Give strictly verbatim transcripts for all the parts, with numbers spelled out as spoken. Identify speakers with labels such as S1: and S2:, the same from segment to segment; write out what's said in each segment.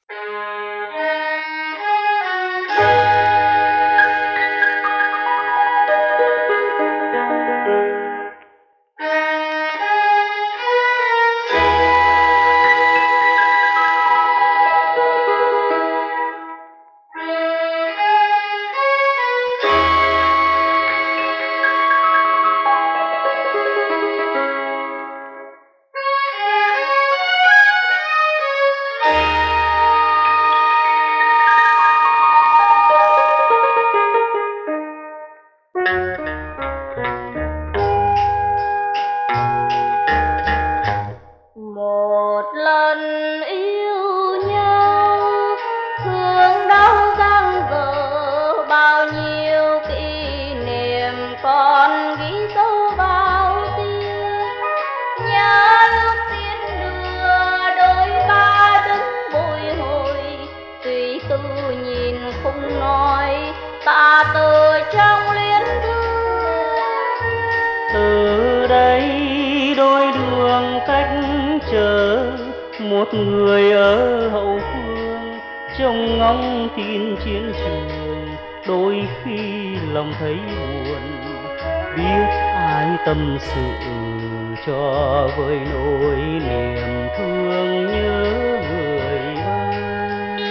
S1: Một lần yêu nhau, thương đau giang dở, bao nhiêu kỷ niệm còn ghi dấu bao tim. Nhớ lúc tiến đưa đôi ta đứng bồi hồi, tuy tư nhìn không nói, ta từ trong luyến thương.
S2: Từ đây đôi đường cách chờ, một người ở hậu phương trông ngóng tin chiến trường. Đôi khi lòng thấy buồn, biết ai tâm sự cho vơi nỗi niềm thương nhớ người ơi.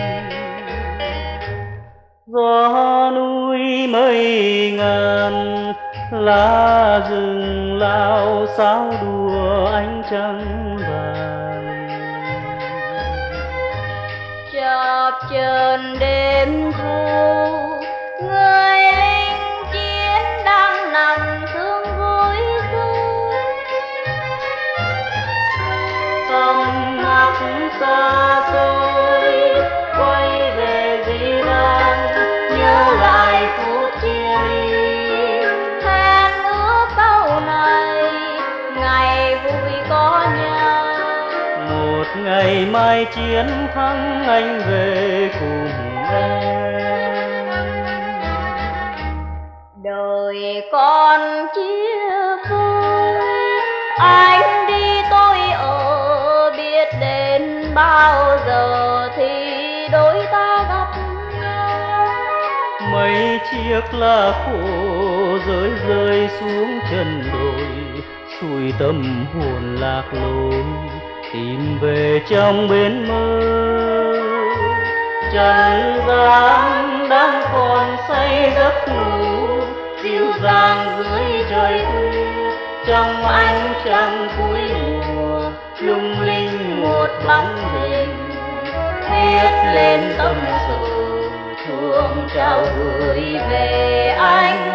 S2: Gió núi mây ngàn, lá rừng lao sao đùa ánh trăng vàng.
S1: Chập chờn đêm thu, người lính chiến đang nằm thương gối rơi.
S2: Tâm mắt xa xôi quay về dĩ vãng, nhớ lại phút chia ly.
S1: Hẹn ước sau này ngày vui có nhau,
S2: Một ngày mai chiến thắng anh về cùng em.
S1: đời con chia phôi, anh đi tôi ở, biết đến bao giờ thì đôi ta gặp nhau.
S2: Mấy chiếc lá khô rơi rơi xuống chân đồi, xuôi tâm hồn lạc lối tìm về trong bến mơ. Trần gian đang còn say giấc ngủ, dịu dàng dưới trời khuya, trong ánh trăng cuối mùa lung linh một bóng hình viết lên tâm sự thương trao gửi về anh.